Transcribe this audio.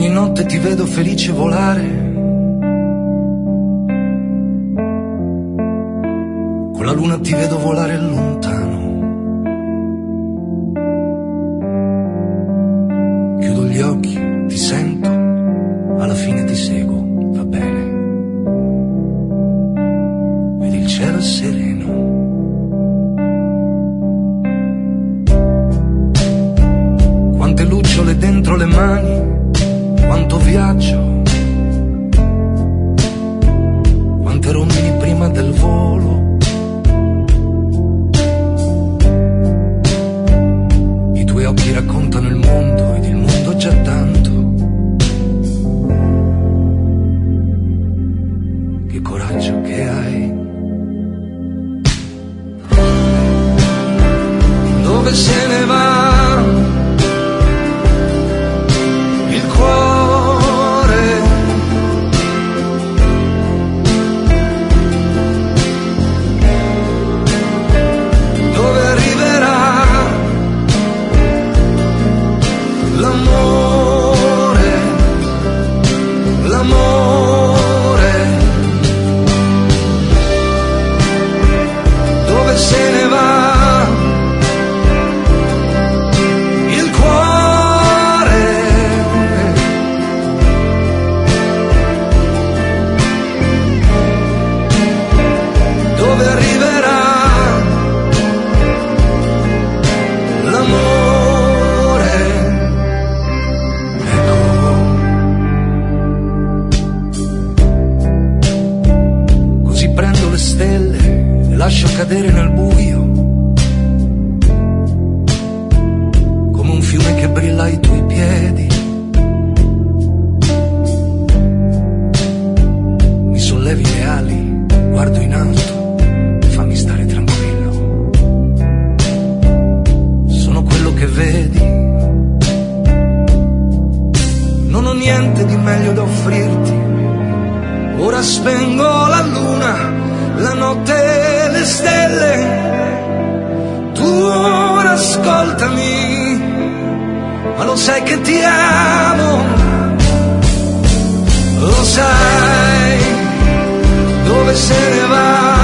Ogni notte ti vedo felice volare, con la luna ti vedo volare lontano. Chiudo gli occhi, ti sento, alla fine ti seguo, va bene. Vedi il cielo è sereno. Quante lucciole dentro le mani, quanto viaggio, quante rondini prima del volo. I tuoi occhi raccontano il mondo ed il mondo è già tanto. Che coraggio che hai. Dove se ne va il cuore? Dove arriverà l'amore? L'amore? Dove se ne va il cuore? Dove arriverà l'amore? Ecco, così prendo le stelle e lascio cadere nel buio, come un fiume che brilla ai tuoi piedi. Mi sollevi le ali, guardo in alto, fammi stare tranquillo. Sono quello che vedi, non ho niente di meglio da offrirti. Ora spengo la luna, la notte e le stelle. Tu ora ascoltami, ma lo sai che ti amo. Lo sai dove se ne va